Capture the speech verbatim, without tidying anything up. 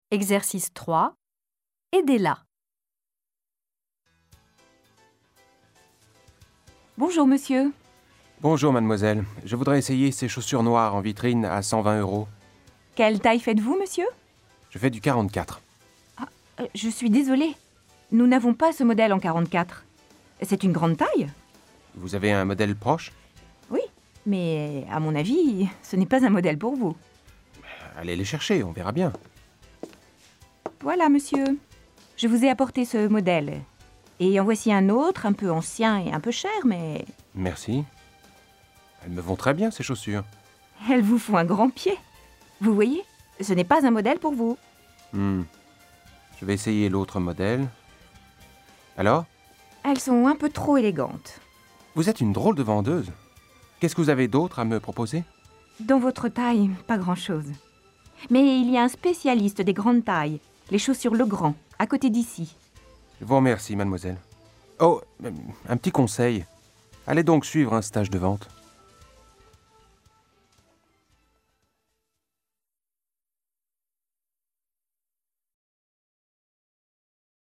Exercice trois. Aidez-la. Bonjour, monsieur. Bonjour, mademoiselle. Je voudrais essayer ces chaussures noires en vitrine à cent vingt euros. Quelle taille faites-vous, monsieur? Je fais du quarante-quatre. Ah, euh, je suis désolée. Nous n'avons pas ce modèle en quarante-quatre. C'est une grande taille? Vous avez un modèle proche? Oui, mais à mon avis, ce n'est pas un modèle pour vous. Allez les chercher, on verra bien. Voilà, monsieur. Je vous ai apporté ce modèle. Et en voici un autre, un peu ancien et un peu cher, mais... Merci. Elles me vont très bien, ces chaussures. elles vous font un grand pied. Vous voyez, ce n'est pas un modèle pour vous. Hmm. Je vais essayer l'autre modèle. Alors? Elles sont un peu trop élégantes. Vous êtes une drôle de vendeuse. Qu'est-ce que vous avez d'autre à me proposer? Dans votre taille, pas grand-chose. Mais il y a un spécialiste des grandes tailles, les chaussures Legrand, à côté d'ici. Je vous remercie, mademoiselle. Oh, un petit conseil. Allez donc suivre un stage de vente.